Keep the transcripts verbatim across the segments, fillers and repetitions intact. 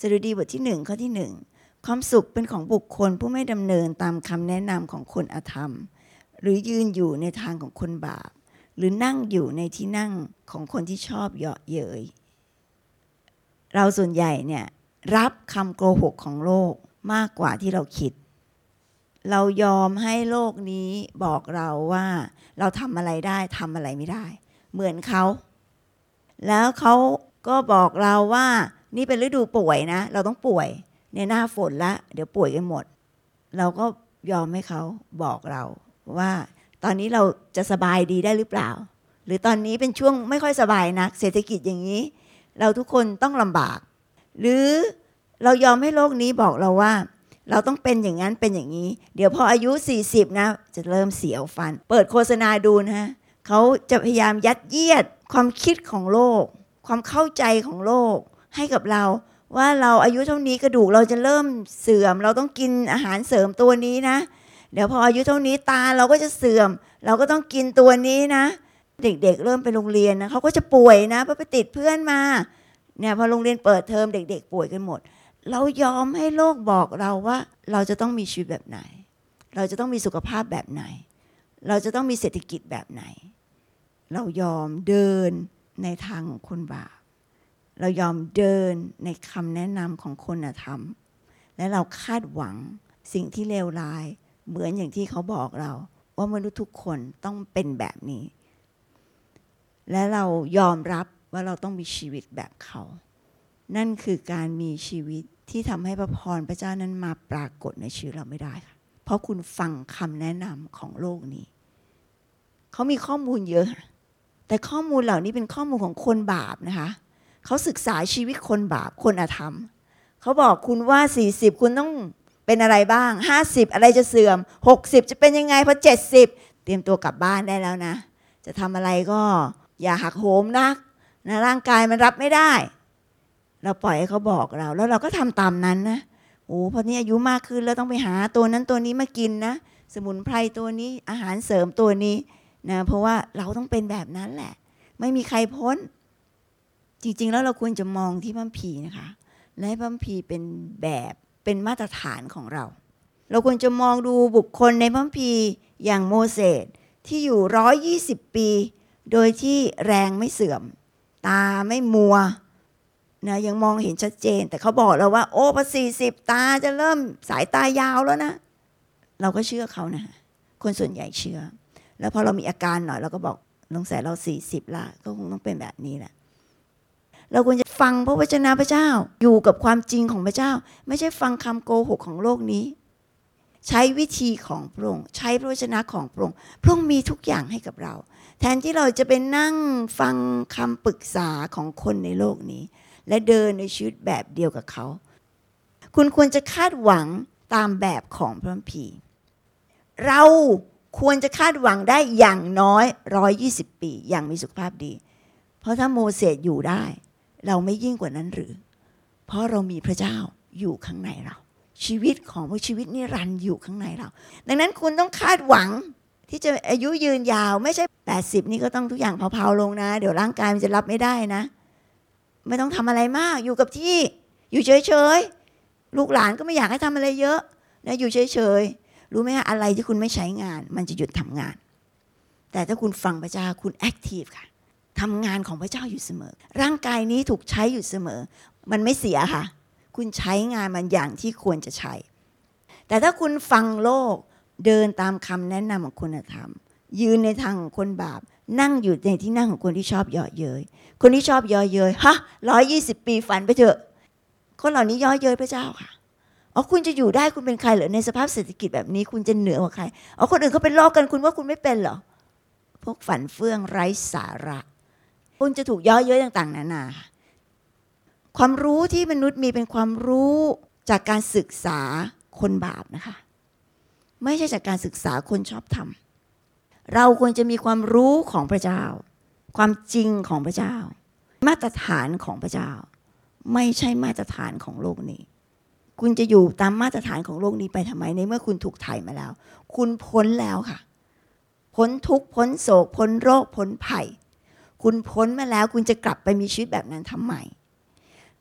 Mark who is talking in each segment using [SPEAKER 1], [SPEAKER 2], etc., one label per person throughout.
[SPEAKER 1] สดุดีบทที่หนึ่งข้อที่หนึ่งความสุขเป็นของบุคคลผู้ไม่ดำเนินตามคำแนะนำของคนอธรรมหรือยืนอยู่ในทางของคนบาปหรือนั่งอยู่ในที่นั่งของคนที่ชอบเยาะเย้ยเราส่วนใหญ่เนี่ยรับคำโกหกของโลกมากกว่าที่เราคิดเรายอมให้โลกนี้บอกเราว่าเราทำอะไรได้ทำอะไรไม่ได้เหมือนเขาแล้วเขาก็บอกเราว่านี่เป็นฤดูป่วยนะเราต้องป่วยในหน้าฝนละเดี๋ยวป่วยกันหมดเราก็ยอมให้เขาบอกเราว่าตอนนี้เราจะสบายดีได้หรือเปล่าหรือตอนนี้เป็นช่วงไม่ค่อยสบายนักเศรษฐกิจอย่างนี้เราทุกคนต้องลำบากหรือเรายอมให้โลกนี้บอกเราว่าเราต้องเป็นอย่างนั้นเป็นอย่างนี้เดี๋ยวพออายุสี่สิบนะจะเริ่มเสียวฟันเปิดโฆษณาดูนะฮะเขาจะพยายามยัดเยียดความคิดของโลกความเข้าใจของโลกให้กับเราว่าเราอายุเท่านี้กระดูกเราจะเริ่มเสื่อมเราต้องกินอาหารเสริมตัวนี้นะเดี๋ยวพออายุเท่านี้ตาเราก็จะเสื่อมเราก็ต้องกินตัวนี้นะเด็กๆ เ, เริ่มไปโรงเรียนนะเขาก็จะป่วยนะเพราะไปติดเพื่อนมาเนี่ยพอโรงเรียนเปิดเทอมเด็กๆป่วยกันหมดเรายอมให้โลกบอกเราว่าเราจะต้องมีชีวิตแบบไหนเราจะต้องมีสุขภาพแบบไหนเราจะต้องมีเศรษฐกิจแบบไหนเรายอมเดินในทางของคนบาปเรายอมเดินในคำแนะนำของคนธรรมและเราคาดหวังสิ่งที่เลวร้ายเหมือนอย่างที่เขาบอกเราว่ามนุษย์ทุกคนต้องเป็นแบบนี้และเรายอมรับว่าเราต้องมีชีวิตแบบเขานั่นคือการมีชีวิตที่ทำให้พระพรพระเจ้านั้นมาปรากฏในชีวิตเราไม่ได้ค่ะเพราะคุณฟังคำแนะนำของโลกนี้เขามีข้อมูลเยอะแต่ข้อมูลเหล่านี้เป็นข้อมูลของคนบาปนะคะเขาศึกษาชีวิตคนบาปคนอธรรมเขาบอกคุณว่าสี่สิบคุณต้องเป็นอะไรบ้างห้าสิบอะไรจะเสื่อมหกสิบจะเป็นยังไงพอเจ็ดสิบเตรียมตัวกลับบ้านได้แล้วนะจะทำอะไรก็อย่าหักโหมนักนะร่างกายมันรับไม่ได้เราปล่อยให้เขาบอกเราแล้วเราก็ทำตามนั้นนะโอ้พอนี้อายุมากขึ้นแล้วต้องไปหาตัวนั้นตัวนี้มากินนะสมุนไพรตัวนี้อาหารเสริมตัวนี้นะเพราะว่าเราต้องเป็นแบบนั้นแหละไม่มีใครพ้นจริงๆแล้วเราควรจะมองที่พระคัมภีร์นะคะและให้พระคัมภีร์เป็นแบบเป็นมาตรฐานของเราเราควรจะมองดูบุคคลในพระคัมภีร์อย่างโมเสสที่อยู่หนึ่งร้อยยี่สิบปีโดยที่แรงไม่เสื่อมตาไม่มัวนะยังมองเห็นชัดเจนแต่เขาบอกเราว่าโอ้พอสี่สิบตาจะเริ่มสายตายาวแล้วนะเราก็เชื่อเขานะคนส่วนใหญ่เชื่อแล้วพอเรามีอาการหน่อยเราก็บอกสงสัยเราสี่สิบละก็คงต้องเป็นแบบนี้แหละเราควรจะฟังพระวจนะพระเจ้าอยู่กับความจริงของพระเจ้าไม่ใช่ฟังคำโกหกของโลกนี้ใช้วิธีของพระองค์ใช้พระวจนะของพระองค์พระองค์มีทุกอย่างให้กับเราแทนที่เราจะไปนั่งฟังคำปรึกษาของคนในโลกนี้และเดินในชีวิตแบบเดียวกับเขาคุณควรจะคาดหวังตามแบบของพระคัมภีร์เราควรจะคาดหวังได้อย่างน้อยหนึ่งร้อยยี่สิบปีอย่างมีสุขภาพดีเพราะถ้าโมเสสอยู่ได้เราไม่ยิ่งกว่านั้นหรือเพราะเรามีพระเจ้าอยู่ข้างในเราชีวิตของพระชีวิตนิรันดร์อยู่ข้างในเราดังนั้นคุณต้องคาดหวังที่จะอายุยืนยาวไม่ใช่แปดสิบนี่ก็ต้องทุกอย่างเผาๆลงนะเดี๋ยวร่างกายมันจะรับไม่ได้นะไม่ต้องทำอะไรมากอยู่กับที่อยู่เฉยๆลูกหลานก็ไม่อยากให้ทำอะไรเยอะนะอยู่เฉยๆรู้ไหมฮะอะไรที่คุณไม่ใช้งานมันจะหยุดทำงานแต่ถ้าคุณฟังพระเจ้าคุณแอคทีฟค่ะทำงานของพระเจ้าอยู่เสมอร่างกายนี้ถูกใช้อยู่เสมอมันไม่เสียค่ะคุณใช้งานมันอย่างที่ควรจะใช้แต่ถ้าคุณฟังโลกเดินตามคำแนะนำของคุณธรรมยืนในทางของคนบาปนั่งอยู่ในที่นั่งของคนที่ชอบเยาะเย้ยคนที่ชอบเยาะเย้ยฮะร้อยยี่สิบปีฝันไปเถอะคนเหล่านี้เยาะเย้ยพระเจ้าค่ะอ๋อคุณจะอยู่ได้คุณเป็นใครเหรอในสภาพเศรษฐกิจแบบนี้คุณจะเหนือกว่าใครอ๋อคนอื่นเขาเป็นโรคกันคุณว่าคุณไม่เป็นเหรอพวกฝันเฟื่องไร้สาระคุณจะถูกเยาะเย้ยต่างๆนานาความรู้ที่มนุษย์มีเป็นความรู้จากการศึกษาคนบาปนะคะไม่ใช่จากการศึกษาคนชอบธรรมเราควรจะมีความรู้ของพระเจ้าความจริงของพระเจ้ามาตรฐานของพระเจ้าไม่ใช่มาตรฐานของโลกนี้คุณจะอยู่ตามมาตรฐานของโลกนี้ไปทำไมในเมื่อคุณถูกไถ่มาแล้วคุณพ้นแล้วค่ะพ้นทุกข์พ้นโศกพ้นโรคพ้นภัยคุณพ้นมาแล้วคุณจะกลับไปมีชีวิตแบบนั้นทำไม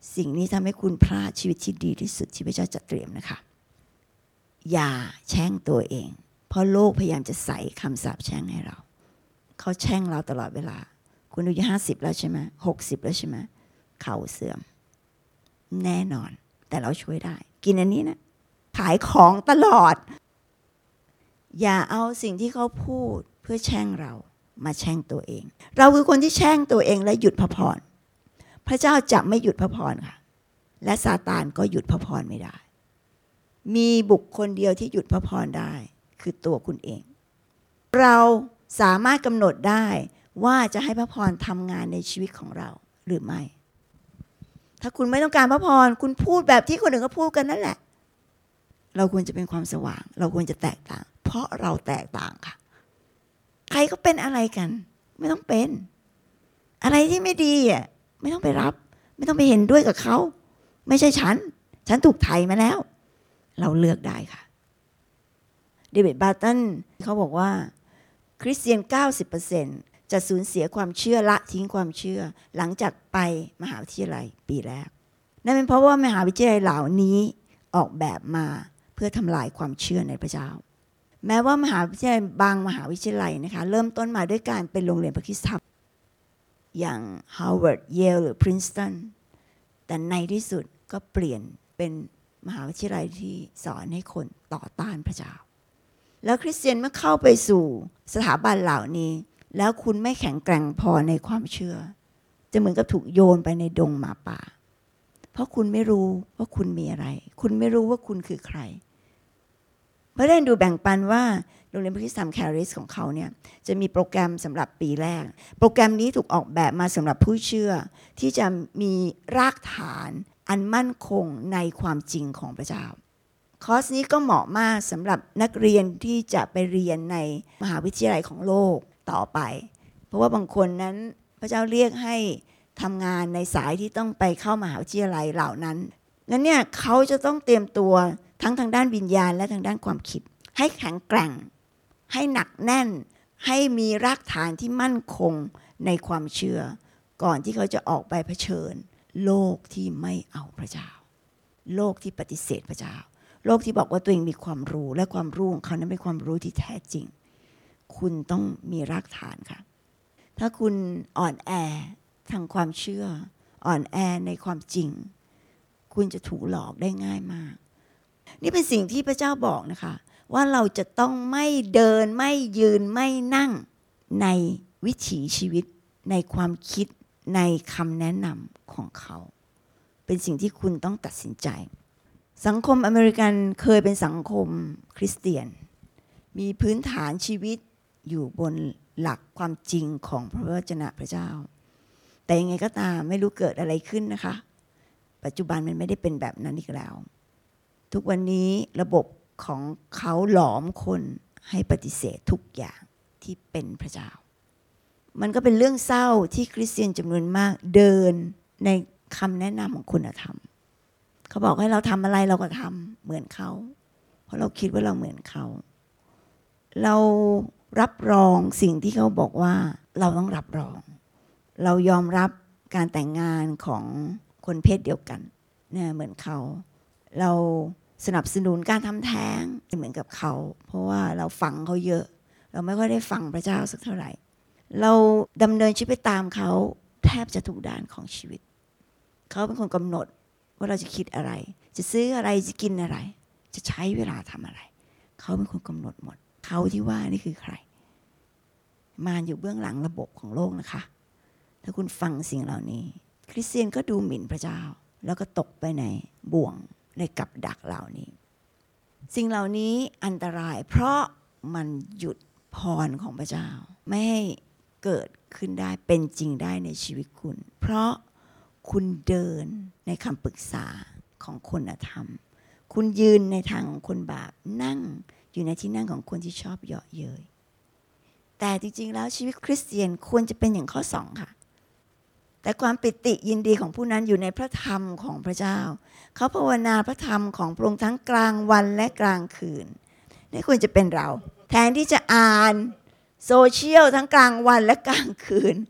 [SPEAKER 1] สิ่งนี้ทำให้คุณพลาดชีวิตที่ดีที่สุดที่พระเจ้าจัดเตรียมนะคะอย่าแช่งตัวเองเพราะโลกพยายามจะใส่คำสาปแช่งให้เราเขาแช่งเราตลอดเวลาคุณอายุห้าสิบแล้วใช่ไหมหกสิบแล้วใช่ไหมเข่าเสื่อมแน่นอนแต่เราช่วยได้กินอันนี้นะขายของตลอดอย่าเอาสิ่งที่เขาพูดเพื่อแช่งเรามาแช่งตัวเองเราคือคนที่แช่งตัวเองและหยุดพระพรพระเจ้าจะไม่หยุดพระพรค่ะและซาตานก็หยุดพระพรไม่ได้มีบุคคลเดียวที่หยุดพระพรได้คือตัวคุณเองเราสามารถกำหนดได้ว่าจะให้พระพรทำงานในชีวิตของเราหรือไม่ถ้าคุณไม่ต้องการพระพรคุณพูดแบบที่คนอื่นก็พูดกันนั่นแหละเราควรจะเป็นความสว่างเราควรจะแตกต่างเพราะเราแตกต่างค่ะใครก็เป็นอะไรกันไม่ต้องเป็นอะไรที่ไม่ดีอ่ะไม่ต้องไปรับไม่ต้องไปเห็นด้วยกับเขาไม่ใช่ฉันฉันถูกไถ่มาแล้วเราเลือกได้ค่ะเดวิดบาร์ตันเขาบอกว่าคริสเตียน เก้าสิบเปอร์เซ็นต์ จะสูญเสียความเชื่อละทิ้งความเชื่อหลังจากไปมหาวิทยาลัยปีแรกนั่นเป็นเพราะว่ามหาวิทยาลัยเหล่านี้ออกแบบมาเพื่อทำลายความเชื่อในพระเจ้าแม้ว่ามหาวิทยาลัยบางมหาวิทยาลัยนะคะเริ่มต้นมาด้วยการเป็นโรงเรียนพระคริสตธรรมอย่าง Harvard Yale หรือ Princeton แต่ในที่สุดก็เปลี่ยนเป็นมหาวิทยาลัยที่สอนให้คนต่อต้านพระเจ้าแล้วคริสเตียนเมื่อเข้าไปสู่สถาบันเหล่านี้แล้วคุณไม่แข็งแกร่งพอในความเชื่อจะเหมือนกับถูกโยนไปในดงหมาป่าเพราะคุณไม่รู้ว่าคุณมีอะไรคุณไม่รู้ว่าคุณคือใครเพราะฉะนั้นดูแบ่งปันว่าโรงเรียนพระคริสตธรรมแคริสของเขาเนี่ยจะมีโปรแกรมสำหรับปีแรกโปรแกรมนี้ถูกออกแบบมาสำหรับผู้เชื่อที่จะมีรากฐานอันมั่นคงในความจริงของพระเจ้าคอร์สนี้ก็เหมาะมากสำหรับนักเรียนที่จะไปเรียนในมหาวิทยาลัยของโลกต่อไปเพราะว่าบางคนนั้นพระเจ้าเรียกให้ทำงานในสายที่ต้องไปเข้ามหาวิทยาลัยเหล่านั้นงั้นเนี่ยเขาจะต้องเตรียมตัวทั้งทางด้านวิญญาณและทางด้านความคิดให้แข็งแกร่งให้หนักแน่นให้มีรากฐานที่มั่นคงในความเชื่อก่อนที่เขาจะออกไปเผชิญโลกที่ไม่เอาพระเจ้าโลกที่ปฏิเสธพระเจ้าโลกที่บอกว่าตัวเองมีความรู้และความรู้ของเขานั้นเป็นความรู้ที่แท้จริงคุณต้องมีรากฐานค่ะถ้าคุณอ่อนแอทางความเชื่ออ่อนแอในความจริงคุณจะถูกหลอกได้ง่ายมากนี่เป็นสิ่งที่พระเจ้าบอกนะคะว่าเราจะต้องไม่เดินไม่ยืนไม่นั่งในวิถีชีวิตในความคิดในคำแนะนำของเขาเป็นสิ่งที่คุณต้องตัดสินใจสังคมอเมริกันเคยเป็นสังคมคริสเตียนมีพื้นฐานชีวิตอยู่บนหลักความจริงของพระวจนะพระเจ้าแต่ยังไงก็ตามไม่รู้เกิดอะไรขึ้นนะคะปัจจุบันมันไม่ได้เป็นแบบนั้นอีกแล้วทุกวันนี้ระบบของเขาหลอมคนให้ปฏิเสธทุกอย่างที่เป็นพระเจ้ามันก็เป็นเรื่องเศร้าที่คริสเตียนจำนวนมากเดินในคำแนะนำของคุณธรรมเขาบอกให้เราทำอะไรเราก็ทำเหมือนเขาเพราะเราคิดว่าเราเหมือนเขาเรารับรองสิ่งที่เขาบอกว่าเราต้องรับรองเรายอมรับการแต่งงานของคนเพศเดียวกันเนี่ยเหมือนเขาเราสนับสนุนการทำแท้งเหมือนกับเขาเพราะว่าเราฟังเขาเยอะเราไม่ค่อยได้ฟังพระเจ้าสักเท่าไหร่เราดำเนินชีวิตไปตามเขาแทบจะทุกด้านของชีวิตเขาเป็นคนกำหนดว่าเราจะคิดอะไรจะซื้ออะไรจะกินอะไรจะใช้เวลาทำอะไรเขาเป็นคนกำหนดหมดเขาที่ว่านี่คือใครมารอยู่เบื้องหลังระบบของโลกนะคะถ้าคุณฟังสิ่งเหล่านี้คริสเตียนก็ดูหมิ่นพระเจ้าแล้วก็ตกไปในบ่วงในกับดักเหล่านี้สิ่งเหล่านี้อันตรายเพราะมันหยุดพรของพระเจ้าไม่ให้เกิดขึ้นได้เป็นจริงได้ในชีวิตคุณเพราะคุณเดินในคำปรึกษาของคนอธรรมคุณยืนในทางของคนบาปนั่งอยู่ในที่นั่งของคนที่ชอบเยาะเย้ยแต่จริงๆแล้วชีวิตคริสเตียนควรจะเป็นอย่างข้อสองค่ะแต่ความปิติยินดีของผู้นั้นอยู่ในพระธรรมของพระเจ้าเขาภาวนาพระธรรมของพระองค์ทั้งกลางวันและกลางคืนนี่ควรจะเป็นเราแทนที่จะอ่านโซเชียลทั้งกลางวันและกลางคืน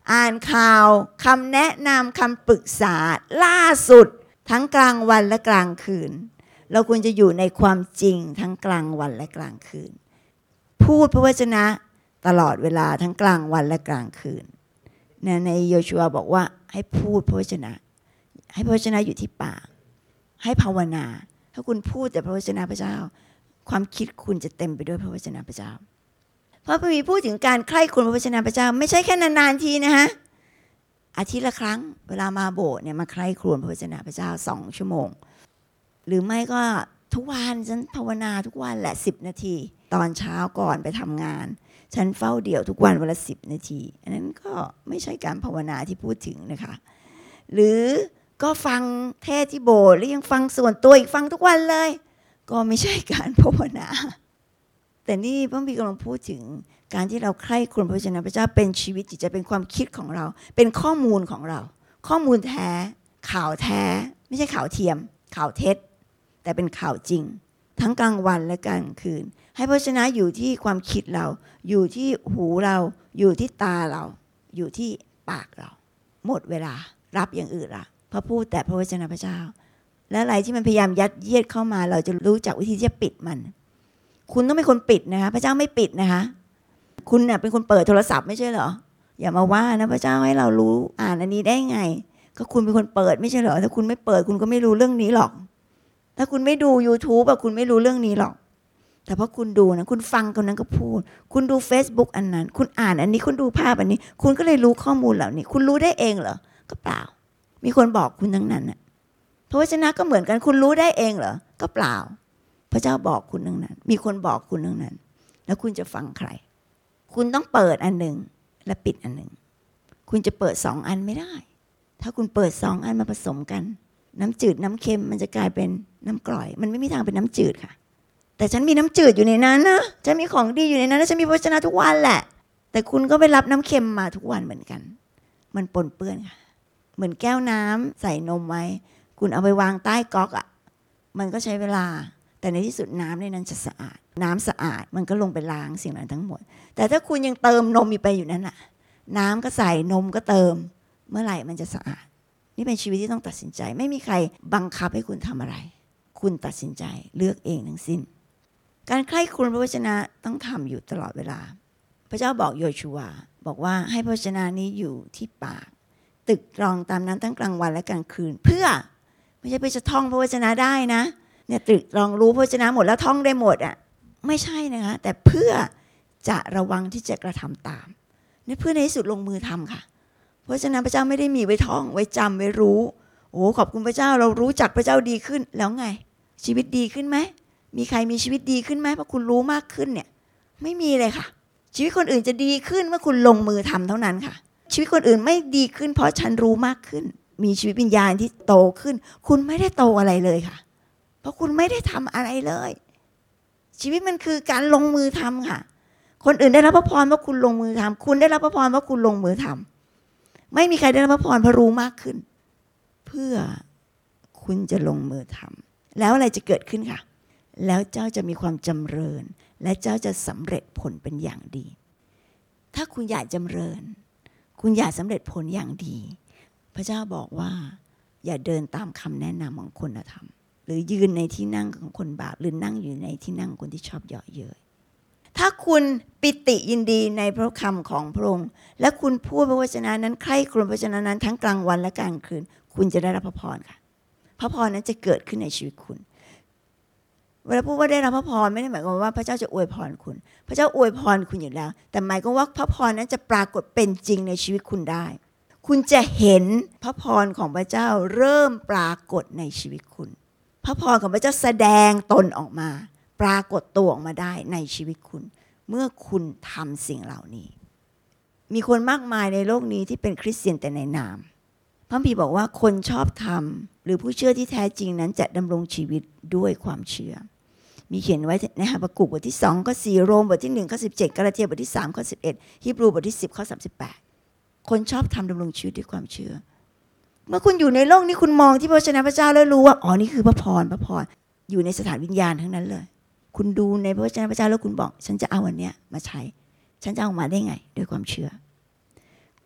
[SPEAKER 1] อ่านข่าวคำแนะนำคำปรึกษาล่าสุดทั้งกลางวันและกลางคืนเราควรจะอยู่ในความจริงทั้งกลางวันและกลางคืนพูดพระวจนะตลอดเวลาทั้งกลางวันและกลางคืนในโยชูวาบอกว่าให้พูดพระวจนะให้พระวจนะอยู่ที่ปากให้ภาวนาถ้าคุณพูดแต่พระวจนะพระเจ้าความคิดคุณจะเต็มไปด้วยพระวจนะพระเจ้าเพราะพระบีพูดถึงการใคร่ครวญพระวจนะพระเจ้าไม่ใช่แค่นานๆทีนะฮะอาทิตย์ละครั้งเวลามาโบสถ์เนี่ยมาใคร่ครวญพระวจนะพระเจ้าสองชั่วโมงหรือไม่ก็ทุกวันฉันภาวนาทุกวันแหละสิบนาทีตอนเช้าก่อนไปทำงานฉันเฝ้าเดี่ยวทุกวันวันละสิบนาทีอันนั้นก็ไม่ใช่การภาวนาที่พูดถึงนะคะหรือก็ฟังเทศที่โบสถ์หรือยังฟังส่วนตัวอีกฟังทุกวันเลยก็ไม่ใช่การภาวนาแต่นี่พระบิดากำลังพูดถึงการที่เราใคร่ครวญพระวจนะพระเจ้าเป็นชีวิตจิตใจเป็นความคิดของเราเป็นข้อมูลของเราข้อมูลแท้ข่าวแท้ไม่ใช่ข่าวเทียมข่าวเท็จแต่เป็นข่าวจริงทั้งกลางวันและกลางคืนให้พระวจนะอยู่ที่ความคิดเราอยู่ที่หูเราอยู่ที่ตาเราอยู่ที่ปากเราหมดเวลารับอย่างอื่นละพระพูดแต่พระวจนะพระเจ้าและอะไรที่มันพยายามยัดเยียดเข้ามาเราจะรู้จักวิธีที่จะปิดมันคุณต้องเป็นคนปิดนะคะพระเจ้าไม่ปิดนะคะคุณเนี่ยเป็นคนเปิดโทรศัพท์ไม่ใช่เหรออย่ามาว่านะพระเจ้าให้เรารู้อ่านอันนี้ได้ไงก็คุณเป็นคนเปิดไม่ใช่เหรอถ้าคุณไม่เปิดคุณก็ไม่รู้เรื่องนี้หรอกถ้าคุณไม่ดู YouTube อ่ะคุณไม่รู้เรื่องนี้หรอกแต่เพราะคุณดูนะคุณฟังคนนั้นก็พูดคุณดู Facebook อันนั้นคุณอ่านอันนี้คุณดูภาพอันนี้คุณก็เลยรู้ข้อมูลเหล่านี้คุณรู้ได้เองเหรอก็เปล่ามีคนบอกคุณทั้งนั้นน่ะพระวจนะก็เหมือนกันคุณรู้ได้เองเหรอก็เปล่าพระเจ้าบอกคุณทั้งนั้นมีคนบอกคุณทั้งนั้นแล้วคุณจะฟังใครคุณต้องเปิดอันหนึ่งและปิดอันหนึ่งคุณจะเปิดสองอันไม่ได้ถ้าคุณเปิดสองอันมาผสมกันน้ำจืดน้ำเค็มมันจะกลายเป็นน้ำกร่อยมันไม่มีทางเป็นน้ำจืดค่ะแต่ฉันมีน้ำจืดอยู่ในนั้นนะฉันมีของดีอยู่ในนั้นและฉันมีพระวจนะทุกวันแหละแต่คุณก็ไปรับน้ำเค็มมาทุกวันเหมือนกันมันปนเปื้อนค่ะเหมือนแก้วน้ำใส่นมไว้คุณเอาไปวางใต้ก๊อกอ่ะมันก็ใช้เวลาแต่ในที่สุดน้ำในนั้นจะสะอาดน้ำสะอาดมันก็ลงไปล้างสิ่งนั้นทั้งหมดแต่ถ้าคุณยังเติมนมไปอยู่นั้นน่ะน้ำก็ใส่นมก็เติมเมื่อไหร่มันจะสะอาดนี่เป็นชีวิตที่ต้องตัดสินใจไม่มีใครบังคับให้คุณทำอะไรคุณตัดสินใจเลือกเองทั้งสิ้นการใคร่ครวญพระวจนะต้องทำอยู่ตลอดเวลาพระเจ้าบอกโยชูวาบอกว่าให้พระวจนะนี้อยู่ที่ปากตึกตรองตามนั้นทั้งกลางวันและกลางคืนเพื่อไม่ใช่เพื่อจะท่องพระวจนะได้นะเนี่ยตรึกตรองรู้พระวจนะหมดแล้วท่องได้หมดอ่ะไม่ใช่นะคะแต่เพื่อจะระวังที่จะกระทำตามนี่เพื่อในที่สุดลงมือทำค่ะพระวจนะพระเจ้าไม่ได้มีไว้ท่องไว้จำไว้รู้โอ้ขอบคุณพระเจ้าเรารู้จักพระเจ้าดีขึ้นแล้วไงชีวิตดีขึ้นไหมมีใครมีชีวิตดีขึ้นไหมเพราะคุณรู้มากขึ้นเนี่ยไม่มีเลยค่ะชีวิตคนอื่นจะดีขึ้นเมื่อคุณลงมือทำเท่านั้นค่ะชีวิตคนอื่นไม่ดีขึ้นเพราะฉันรู้มากขึ้นมีชีวิตวิญญาณที่โตขึ้นคุณไม่ได้โตอะไรเลยค่ะเพราะคุณไม่ได้ทำอะไรเลยชีวิตมันคือการลงมือทำค่ะคนอื่นได้รับพระพรเพราะคุณลงมือทำคุณได้รับพระพรเพราะคุณลงมือทำไม่มีใครได้รับพระพรเพราะรู้มากขึ้นเพื่อคุณจะลงมือทำแล้วอะไรจะเกิดขึ้นค่ะแล้วเจ้าจะมีความจำเริญและเจ้าจะสำเร็จผลเป็นอย่างดีถ้าคุณอยากจำเริญคุณอยากสำเร็จผลอย่างดีพระเจ้าบอกว่าอย่าเดินตามคำแนะนำของคนธรรมหรือยืนในที่นั่งของคนบาปหรือนั่งอยู่ในที่นั่งคนที่ชอบเยาะเย้ยถ้าคุณปิติยินดีในพระคำของพระองค์และคุณพูดพระวจนะนั้นใคร่ครวญพระวจนะนั้นทั้งกลางวันและกลางคืนคุณจะได้รับพระพรค่ะพระพรนั้นจะเกิดขึ้นในชีวิตคุณเวลาพูดว่าได้รับพระพรไม่ได้หมายความว่าพระเจ้าจะอวยพรคุณพระเจ้าอวยพรคุณอยู่แล้วแต่หมายความว่าพระพรนั้นจะปรากฏเป็นจริงในชีวิตคุณได้คุณจะเห็นพระพรของพระเจ้าเริ่มปรากฏในชีวิตคุณพระพรของพระเจ้าแสดงตนออกมาปรากฏตัวออกมาได้ในชีวิตคุณเมื่อคุณทำสิ่งเหล่านี้มีคนมากมายในโลกนี้ที่เป็นคริสเตียนแต่ในนามพระคัมภีร์บอกว่าคนชอบธรรมหรือผู้เชื่อที่แท้จริงนั้นจะดำรงชีวิตด้วยความเชื่อมีเขียนไว้ในฮาบากุกบทที่สองข้อสี่โรมบทที่หนึ่งข้อสิบเจ็ดกาลาเทียบทที่สามข้อสิบเอ็ดฮีบรูบทที่สิบข้อสามสิบแปดคนชอบธรรมดำรงชีวิตด้วยความเชื่อเมื่อคุณอยู่ในโลกนี้คุณมองที่พระวจนะพระเจ้าแล้วรู้ว่าอ๋อนี่คือพระพรพระพรอยู่ในสถานวิญญาณทั้งนั้นเลยคุณดูในพระวจนะพระเจ้าแล้วคุณบอกฉันจะเอาอันเนี้ยมาใช้ฉันจะเอามาได้ไงด้วยความเชื่อ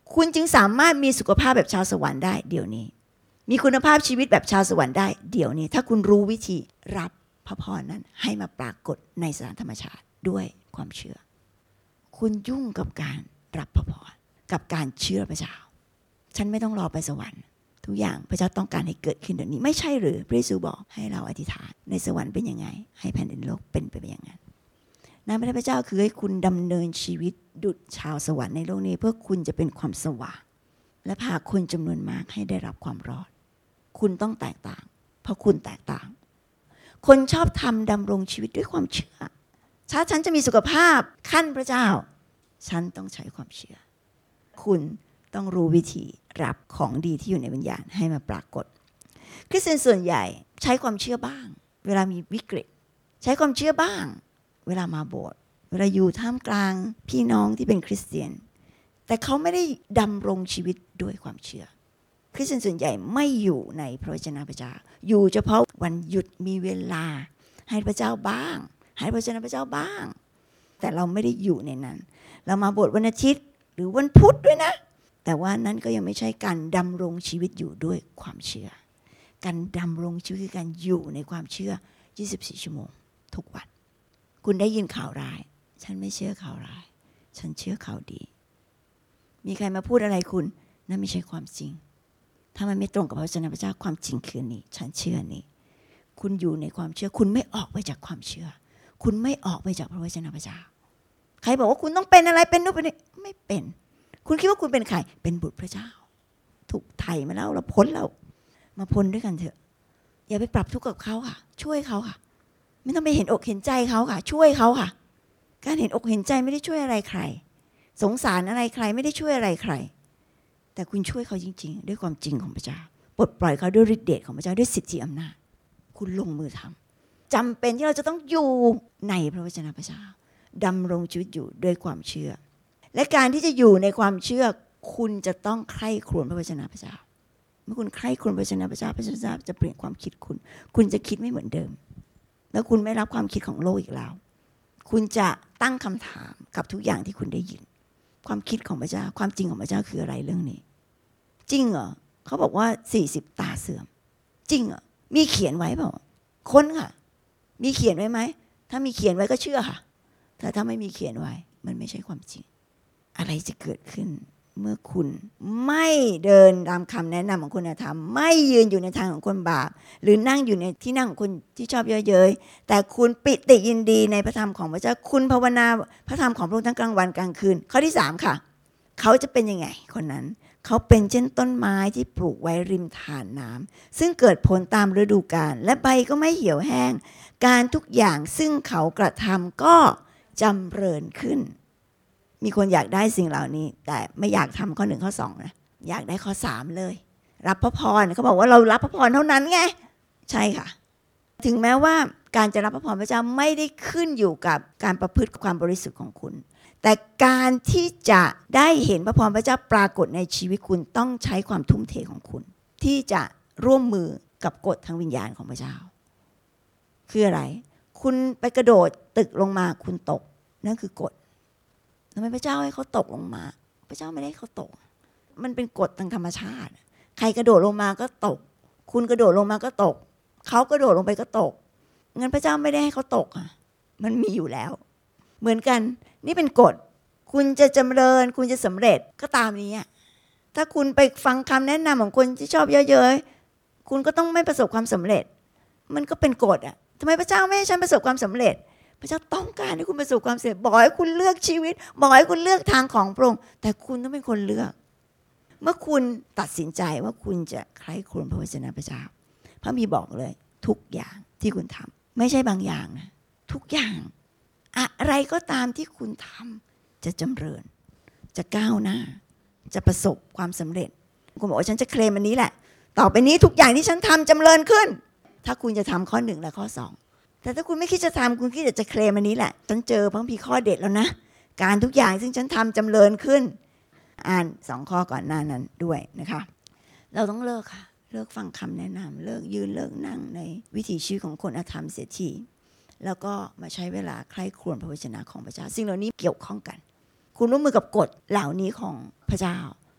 [SPEAKER 1] คุณจึงสามารถมีสุขภาพแบบชาวสวรรค์ได้เดี๋ยวนี้มีคุณภาพชีวิตแบบชาวสวรรค์ได้เดี๋ยวนี้ถ้าคุณรู้วิธีรับพระพรนั้นให้มาปรากฏในสถานธรรมชาติด้วยความเชื่อคุณยุ่งกับการรับพระพรกับการเชื่อพระเจ้าฉันไม่ต้องรอไปสวรรค์ทุกอย่างพระเจ้าต้องการให้เกิดขึ้นเดี๋ยวนี้ไม่ใช่หรือพระเยซูบอกให้เราอธิษฐานในสวรรค์เป็นยังไงให้แผ่นดินโลกเป็นไปอย่างนั้นน้ำพระเจ้าคือให้คุณดำเนินชีวิตดุจชาวสวรรค์ในโลกนี้เพื่อคุณจะเป็นความสว่างและพาคนจำนวนมากให้ได้รับความรอดคุณต้องแตกต่างเพราะคุณแตกต่างคนชอบทำดำรงชีวิตด้วยความเชื่อถ้าฉันจะมีสุขภาพขั้นพระเจ้าฉันต้องใช้ความเชื่อคุณต้องรู้วิธีรับของดีที่อยู่ในวิญญาณให้มาปรากฏคริสเตียนส่วนใหญ่ใช้ความเชื่อบ้างเวลามีวิกฤตใช้ความเชื่อบ้างเวลามาโบสถ์เวลาอยู่ท่ามกลางพี่น้องที่เป็นคริสเตียนแต่เขาไม่ได้ดำรงชีวิตด้วยความเชื่อคริสเตียนส่วนใหญ่ไม่อยู่ในพระวจนะพระเจ้าอยู่เฉพาะวันหยุดมีเวลาให้พระเจ้าบ้างให้พระวจนะพระเจ้าบ้างแต่เราไม่ได้อยู่ในนั้นเรามาโบสถ์วันอาทิตย์หรือวันพุธด้วยนะแต่ว่านั้นก็ยังไม่ใช่การดำรงชีวิตอยู่ด้วยความเชื่อการดำรงชีวิตคือการอยู่ในความเชื่อยี่สิบสี่ชั่วโมงทุกวันคุณได้ยินข่าวร้ายฉันไม่เชื่อข่าวร้ายฉันเชื่อข่าวดีมีใครมาพูดอะไรคุณนั่นไม่ใช่ความจริงถ้ามันไม่ตรงกับพระวจนะพระเจ้าความจริงคือนี้ฉันเชื่อนี้คุณอยู่ในความเชื่อคุณไม่ออกไปจากความเชื่อคุณไม่ออกไปจากพระวจนะพระเจ้าใครบอกว่าคุณต้องเป็นอะไรเป็นนู่นเป็นนี่ไม่เป็นคุณคิดว่าคุณเป็นใครเป็นบุตรพระเจ้าถูกไถ่มาแล้วเราพ้นแล้วมาพ้นด้วยกันเถอะอย่าไปปรับทุกข์กับเขาค่ะช่วยเขาค่ะไม่ต้องไปเห็นอกเห็นใจเขาค่ะช่วยเขาค่ะการเห็นอกเห็นใจไม่ได้ช่วยอะไรใครสงสารอะไรใครไม่ได้ช่วยอะไรใครแต่คุณช่วยเขาจริงๆด้วยความจริงของพระเจ้าปลดปล่อยเขาด้วยฤทธิ์เดชของพระเจ้าด้วยสิทธิอำนาจคุณลงมือทำจำเป็นที่เราจะต้องอยู่ในพระวจนะพระเจ้าดำรงชีวิตอยู่ด้วยความเชื่อและการที่จะอยู่ในความเชื่อคุณจะต้องใคร่ครวญพระวจนะพระเจ้าเมื่อคุณใคร่ครวญพระวจนะพระเจ้าพระเจ้าจะเปลี่ยนความคิดคุณคุณจะคิดไม่เหมือนเดิมแล้วคุณไม่รับความคิดของโลกอีกแล้วคุณจะตั้งคำถามกับทุกอย่างที่คุณได้ยินความคิดของพระเจ้าความจริงของพระเจ้าคืออะไรเรื่องนี้จริงเหรอเขาบอกว่าสี่สิบตาเสื่อมจริงเหรอมีเขียนไว้เปล่าค้นค่ะมีเขียนไว้ไหมถ้ามีเขียนไว้ก็เชื่อค่ะแต่ถ้าไม่มีเขียนไว้มันไม่ใช่ความจริงอะไรจะเกิดขึ้นเมื่อคุณไม่เดินตามคำแนะนำของคุณธรรมไม่ยืนอยู่ในทางของคนบาปหรือนั่งอยู่ในที่นั่งของคนที่ชอบเย้ยเย้ยแต่คุณปิติยินดีในพระธรรมของพระเจ้าคุณภาวนาพระธรรมของพระองค์ทั้งกลางวันกลางคืนข้อที่สามค่ะเขาจะเป็นยังไงคนนั้นเขาเป็นเช่นต้นไม้ที่ปลูกไว้ริมทานน้ำซึ่งเกิดผลตามฤดูกาลและใบก็ไม่เหี่ยวแห้งการทุกอย่างซึ่งเขากระทำก็จำเริญขึ้นมีคนอยากได้สิ่งเหล่านี้แต่ไม่อยากทำข้อหนึ่งข้อสองนะอยากได้ข้อสามเลยรับพระพรเขาบอกว่าเรารับพระพรเท่านั้นไงใช่ค่ะถึงแม้ว่าการจะรับพระพรพระเจ้าไม่ได้ขึ้นอยู่กับการประพฤติความบริสุทธิ์ของคุณแต่การที่จะได้เห็นพระพรพระเจ้าปรากฏในชีวิตคุณต้องใช้ความทุ่มเทของคุณที่จะร่วมมือกับกฎทางวิญญาณของพระเจ้าคืออะไรคุณไปกระโดดตึกลงมาคุณตกนั่นคือกฎทำไมพระเจ้าให้เขาตกลงมาพระเจ้าไม่ได้ให้เขาตกมันเป็นกฎทางธรรมชาติใครกระโดดลงมาก็ตกคุณกระโดดลงมาก็ตกเขากระโดดลงไปก็ตกงั้นพระเจ้าไม่ได้ให้เขาตกอ่ะมันมีอยู่แล้วเหมือนกันนี่เป็นกฎคุณจะจำเริญคุณจะสำเร็จก็ตามนี้ถ้าคุณไปฟังคำแนะนำของคนที่ชอบเยอะๆคุณก็ต้องไม่ประสบความสำเร็จมันก็เป็นกฎอ่ะทำไมพระเจ้าไม่ให้ฉันประสบความสำเร็จพระเจ้าต้องการให้คุณประสบความสำเร็จบอกให้คุณเลือกชีวิตบอกให้คุณเลือกทางของพระองค์แต่คุณต้องเป็นคนเลือกเมื่อคุณตัดสินใจว่าคุณจะใคร่ครวญพระวจนะพระเจ้าพระมีบอกเลยทุกอย่างที่คุณทำไม่ใช่บางอย่างนะทุกอย่างอะไรก็ตามที่คุณทำจะจำเริญจะก้าวหน้าจะประสบความสำเร็จคุณบอกว่าฉันจะเคลมอันนี้แหละต่อไปนี้ทุกอย่างที่ฉันทำจำเริญขึ้นถ้าคุณจะทำข้อหนึ่งและข้อสองแต่ถ้าคุณไม่คิดจะทำคุณคิดจะเคลมอันนี้แหละฉันเจอพระคัมภีร์ข้อเด็ดแล้วนะการทุกอย่างซึ่งฉันทำจำเริญขึ้นอ่านสองข้อก่อนหน้านั้นด้วยนะคะเราต้องเลิกค่ะเลิกฟังคำแนะนำเลิกยืนเลิกนั่งในวิถีชีวิตของคนอธรรมเสียทีแล้วก็มาใช้เวลาใคร่ครวญพระวจนะของพระเจ้าสิ่งเหล่านี้เกี่ยวข้องกันคุณร่วมมือกับกฎเหล่านี้ของพระเจ้า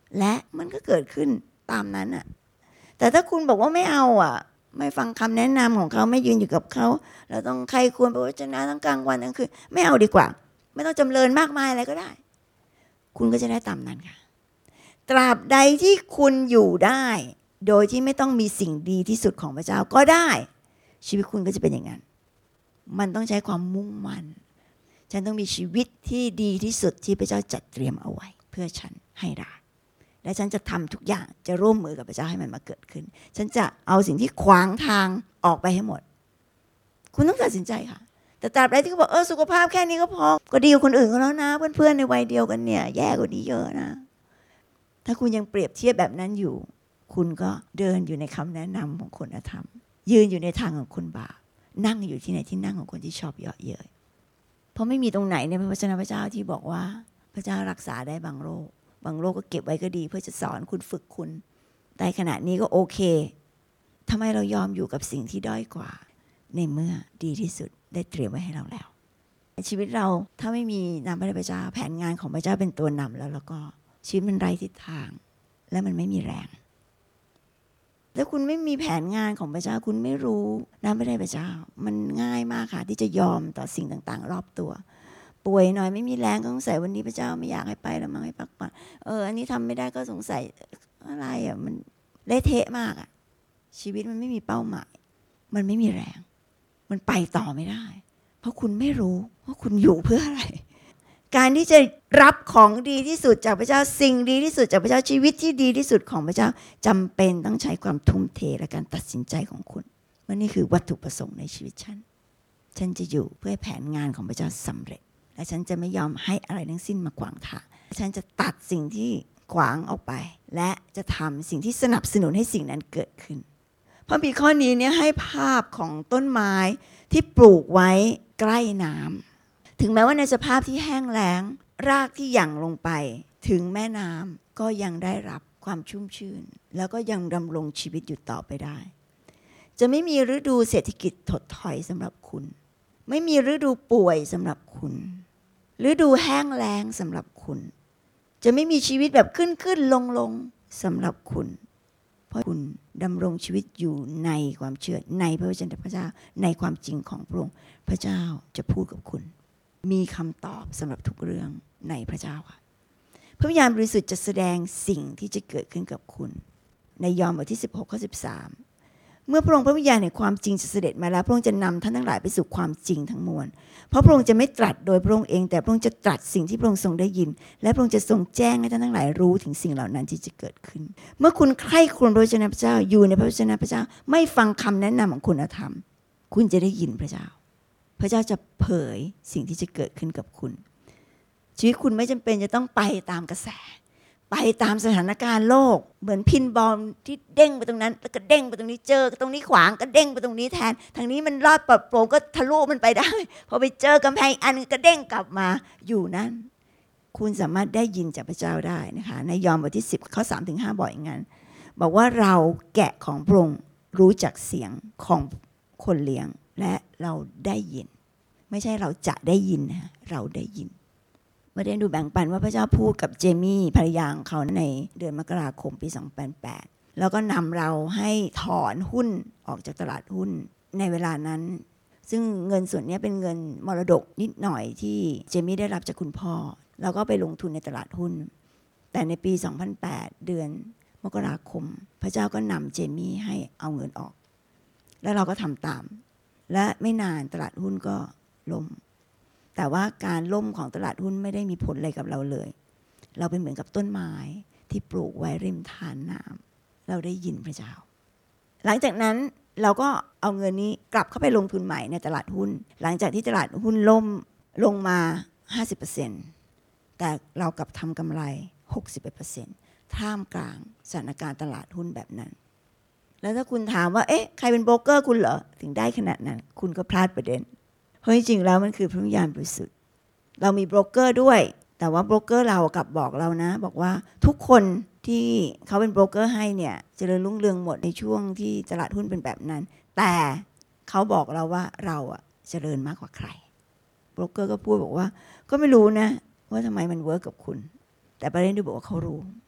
[SPEAKER 1] และมันก็เกิดขึ้นตามนั้นอ่ะแต่ถ้าคุณบอกว่าไม่เอาอ่ะไม่ฟังคำแนะนำของเขาไม่ยืนอยู่กับเขาเราต้องใครควรพระวจนะทั้งกลางวันทั้งคืนไม่เอาดีกว่าไม่ต้องจำเริญมากมายอะไรก็ได้คุณก็จะได้ตามนั้นค่ะตราบใดที่คุณอยู่ได้โดยที่ไม่ต้องมีสิ่งดีที่สุดของพระเจ้าก็ได้ชีวิตคุณก็จะเป็นอย่างนั้นมันต้องใช้ความมุ่งมั่นฉันต้องมีชีวิตที่ดีที่สุดที่พระเจ้าจัดเตรียมเอาไว้เพื่อฉันให้ได้และฉันจะทำทุกอย่างจะร่วมมือกับพระเจ้าให้มันมาเกิดขึ้นฉันจะเอาสิ่งที่ขวางทางออกไปให้หมดคุณต้องตัดสินใจค่ะแต่ตราบใดที่เขาบอกเออสุขภาพแค่นี้ก็พอก็ดีกว่าคนอื่นเขาแล้วนะเพื่อนๆในวัยเดียวกันเนี่ยแย่กว่านี้เยอะนะถ้าคุณยังเปรียบเทียบแบบนั้นอยู่คุณก็เดินอยู่ในคำแนะนำของคนอธรรมยืนอยู่ในทางของคนบาปนั่งอยู่ที่ไหนที่นั่งของคนที่ชอบเยาะเย้ยเพราะไม่มีตรงไหนในพระวจนะพระเจ้าที่บอกว่าพระเจ้ารักษาได้บางโรคบางโรคก็เก็บไว้ก็ดีเพื่อจะสอนคุณฝึกคุณแต่ขณะนี้ก็โอเคทำไมเรายอมอยู่กับสิ่งที่ด้อยกว่าในเมื่อดีที่สุดได้เตรียมไว้ให้เราแล้วชีวิตเราถ้าไม่มีนามพระเจ้าแผนงานของพระเจ้าเป็นตัวนำแล้วแล้วก็ชีวิตมันไร้ทิศทางและมันไม่มีแรงถ้าคุณไม่มีแผนงานของพระเจ้าคุณไม่รู้นามพระเจ้ามันง่ายมากค่ะที่จะยอมต่อสิ่งต่างๆรอบตัวป่วยหน่อยไม่มีแรงก็สงสัยวันนี้พระเจ้าไม่อยากให้ไปแล้วมั้งให้พักผ่อนเอออันนี้ทำไม่ได้ก็สงสัยอะไรอ่ะมันเละเทะมากอ่ะชีวิตมันไม่มีเป้าหมายมันไม่มีแรงมันไปต่อไม่ได้เพราะคุณไม่รู้ว่าคุณอยู่เพื่ออะไรการที่จะรับของดีที่สุดจากพระเจ้าสิ่งดีที่สุดจากพระเจ้าชีวิตที่ดีที่สุดของพระเจ้าจำเป็นต้องใช้ความทุ่มเทและการตัดสินใจของคุณว่านี่คือวัตถุประสงค์ในชีวิตฉันฉันจะอยู่เพื่อแผนงานของพระเจ้าสำเร็จและฉันจะไม่ยอมให้อะไรทั้งสิ้นมาขวางทางฉันจะตัดสิ่งที่ขวางออกไปและจะทำสิ่งที่สนับสนุนให้สิ่งนั้นเกิดขึ้นพระบิดาข้อนี้เนี่ยให้ภาพของต้นไม้ที่ปลูกไว้ใกล้น้ำถึงแม้ว่าในสภาพที่แห้งแล้งรากที่หยั่งลงไปถึงแม่น้ำก็ยังได้รับความชุ่มชื่นแล้วก็ยังดำรงชีวิตอยู่ต่อไปได้จะไม่มีฤดูเศรษฐกิจถดถอยสำหรับคุณไม่มีฤดูป่วยสำหรับคุณฤดูแห้งแล้งสำหรับคุณจะไม่มีชีวิตแบบขึ้นขึ้นลงลงสำหรับคุณเพราะคุณดำรงชีวิตอยู่ในความเชื่อในพระวจนะพระเจ้าในความจริงของพระองค์พระเจ้าจะพูดกับคุณมีคำตอบสำหรับทุกเรื่องในพระเจ้าค่ะพระวิญญาณบริสุทธิ์จะแสดงสิ่งที่จะเกิดขึ้นกับคุณในยอห์นบทที่สิบหกข้อสิบสามเมื่อพระองค์พระวิญญาณแห่งความจริงจะเสด็จมาแล้วพระองค์จะนำท่านทั้งหลายไปสู่ความจริงทั้งมวลเพราะพระองค์จะไม่ตรัสโดยพระองค์เองแต่พระองค์จะตรัสสิ่งที่พระองค์ทรงได้ยินและพระองค์จะทรงแจ้งให้ท่านทั้งหลายรู้ถึงสิ่งเหล่านั้นที่จะเกิดขึ้นเมื่อคุณใคร่ครวญพระวจนะพระเจ้าอยู่ในพระวจนะพระเจ้าไม่ฟังคำแนะนำของคุณธรรมคุณจะได้ยินพระเจ้าพระเจ้าจะเผยสิ่งที่จะเกิดขึ้นกับคุณชีวิตคุณไม่จำเป็นจะต้องไปตามกระแสไปตามสถานการณ์โลกเหมือนพินบอลที่เด้งไปตรงนั้นแล้วก็เด้งไปตรงนี้เจอตรงนี้ขวางก็เด้งไปตรงนี้แทนทางนี้มันรอดปลอดโปร่งก็ทะลุมันไปได้พอไปเจอกำแพงอันนึงก็เด้งกลับมาอยู่นั้นคุณสามารถได้ยินจากพระเจ้าได้นะคะในยอห์นบทที่สิบข้อสามถึงห้าบอกอย่างนั้นบอกว่าเราแกะของพระองค์รู้จักเสียงของคนเลี้ยงและเราได้ยินไม่ใช่เราจะได้ยินนะเราได้ยินเมื่อได้ดูแบ่งปันว่าพระเจ้าพูดกับเจมี่ภรรยาของเขาในเดือนมกราคมปีสองพันแปดแล้วก็นำเราให้ถอนหุ้นออกจากตลาดหุ้นในเวลานั้นซึ่งเงินส่วนนี้เป็นเงินมรดกนิดหน่อยที่เจมี่ได้รับจากคุณพ่อแล้วก็ไปลงทุนในตลาดหุ้นแต่ในปีสองพันแปดเดือนมกราคมพระเจ้าก็นำเจมี่ให้เอาเงินออกแล้วเราก็ทำตามและไม่นานตลาดหุ้นก็ล่มแต่ว่าการล่มของตลาดหุ้นไม่ได้มีผลอะไรกับเราเลยเราเป็นเหมือนกับต้นไม้ที่ปลูกไว้ริมทานน้ำเราได้ยินพระเจ้าหลังจากนั้นเราก็เอาเงินนี้กลับเข้าไปลงทุนใหม่ในตลาดหุ้นหลังจากที่ตลาดหุ้นล่มลงมา ห้าสิบเปอร์เซ็นต์ แต่เรากลับทำกำไร หกสิบเอ็ดเปอร์เซ็นต์ ท่ามกลางสถานการณ์ตลาดหุ้นแบบนั้นแล้วถ้าคุณถามว่าเอ๊ะใครเป็นโบรกเกอร์คุณเหรอถึงได้ขนาดนั้นคุณก็พลาดประเด็นเพราะจริงๆแล้วมันคือพระวิญญาณบริสุทธิ์เรามีโบรกเกอร์ด้วยแต่ว่าโบรกเกอร์เรากลับบอกเรานะบอกว่าทุกคนที่เขาเป็นโบรกเกอร์ให้เนี่ยเจริญรุ่งเรืองหมดในช่วงที่ตลาดหุ้นเป็นแบบนั้นแต่เขาบอกเราว่าเราอะเจริญมากกว่าใครโบรกเกอร์ก็พูดบอกว่าก็ไม่รู้นะว่าทำไมมันเวิร์กกับคุณแต่ประเด็นที่บอกว่าเขารู้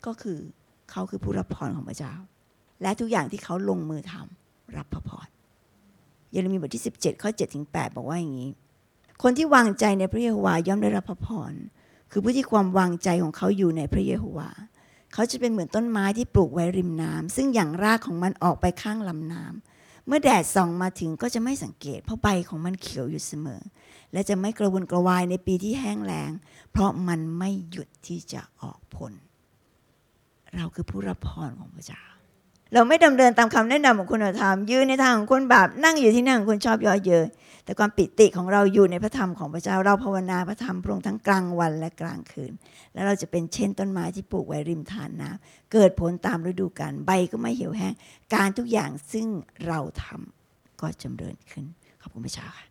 [SPEAKER 1] ก็คือเขาคือผู้รับพรของพระเจ้าและทุกอย่างที่เขาลงมือทำรับพระพรเยเรมีบทที่สิบเจ็ดข้อเจ็ดถึงแปดบอกว่าอย่างนี้คนที่วางใจในพระเยโฮวาย่อมได้รับพระพรคือผู้ที่ความวางใจของเขาอยู่ในพระเยโฮวาเขาจะเป็นเหมือนต้นไม้ที่ปลูกไว้ริมน้ำซึ่งอย่างรากของมันออกไปข้างลำน้ำเมื่อแดดส่องมาถึงก็จะไม่สังเกตเพราะใบของมันเขียวอยู่เสมอและจะไม่กระวนกระวายในปีที่แห้งแล้งเพราะมันไม่หยุดที่จะออกผลเราคือผู้รับพรของพระเจ้าเราไม่ดำเนินตามคำแนะนำของคุณธรรมยืนในทางของคนบาปนั่งอยู่ที่นั่งของคนชอบเยาะเย้ยแต่ความปิติของเราอยู่ในพระธรรมของพระเจ้าเราภาวนาพระธรรมพระองค์ทั้งกลางวันและกลางคืนแล้วเราจะเป็นเช่นต้นไม้ที่ปลูกไว้ริมทานน้ำเกิดผลตามฤดูกาลใบก็ไม่เหี่ยวแห้งการทุกอย่างซึ่งเราทำก็จำเริญขึ้นขอบคุณพระเจ้าค่ะ